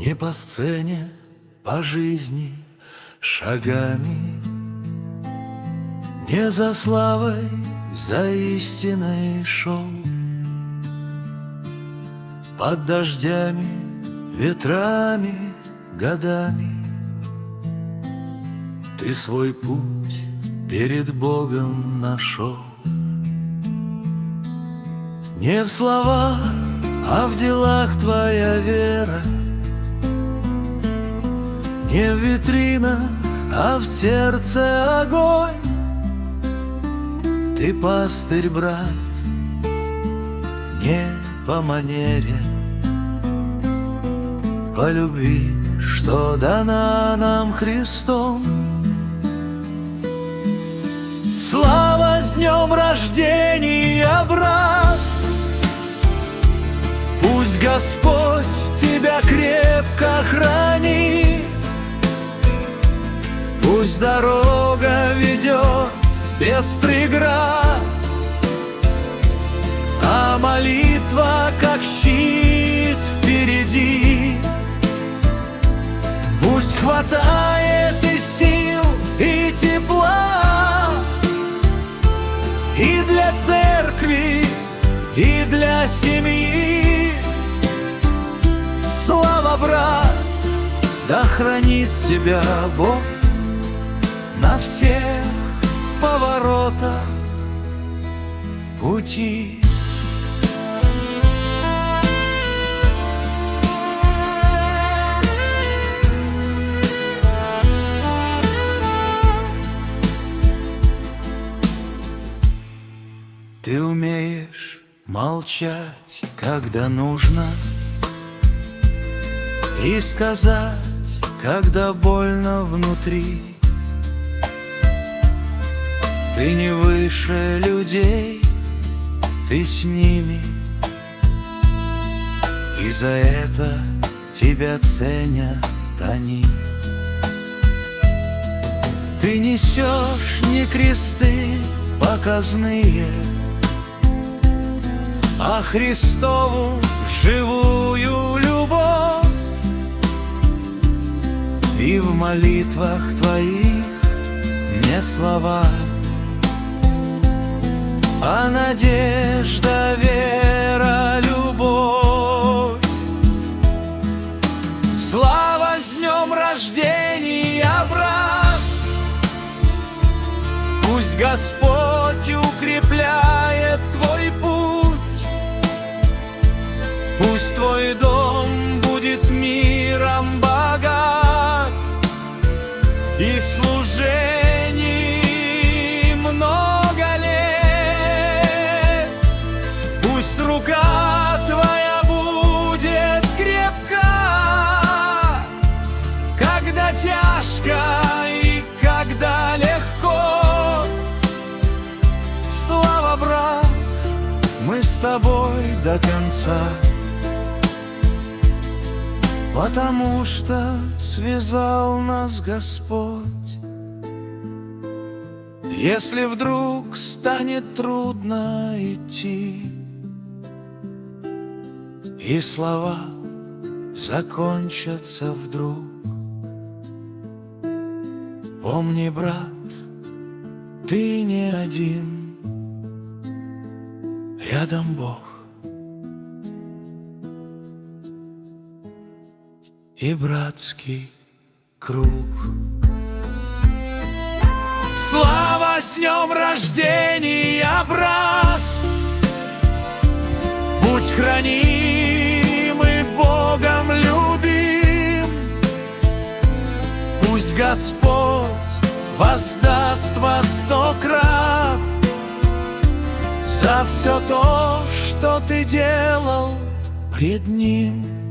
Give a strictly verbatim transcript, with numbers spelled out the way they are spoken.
Не по сцене, по жизни шагами, не за славой, за истиной шел. Под дождями, ветрами, годами ты свой путь перед Богом нашел. Не в словах, а в делах твоя вера, не в витринах, а в сердце огонь. Ты пастырь, брат, не по манере, по любви, что дана нам Христом. Слава с днем рождения, брат! Пусть Господь тебя крепко хранит, пусть дорога ведет без преград, а молитва как щит впереди. Пусть хватает и сил, и тепла, и для церкви, и для семьи. Слава, брат, да хранит тебя Бог на всех поворотах пути. Ты умеешь молчать, когда нужно, и сказать, когда больно внутри. Ты не выше людей, ты с ними, и за это тебя ценят они. Ты несешь не кресты показные, а Христову живую любовь. И в молитвах твоих не слова, а надежда, вера, любовь. Слава с днем рождения, брат! Пусть Господь укрепляет твой путь, пусть твой дом будет миром богат, и в служении много лет. Пусть рука твоя будет крепка, когда тяжко и когда легко. Слава, брат, мы с тобой до конца, потому что связал нас Господь. Если вдруг станет трудно идти, и слова закончатся вдруг, помни, брат, ты не один, рядом Бог и братский круг. Слава с днем рождения, брат! Будь храним и Богом любим. Пусть Господь воздаст во сто крат за все то, что ты делал пред Ним.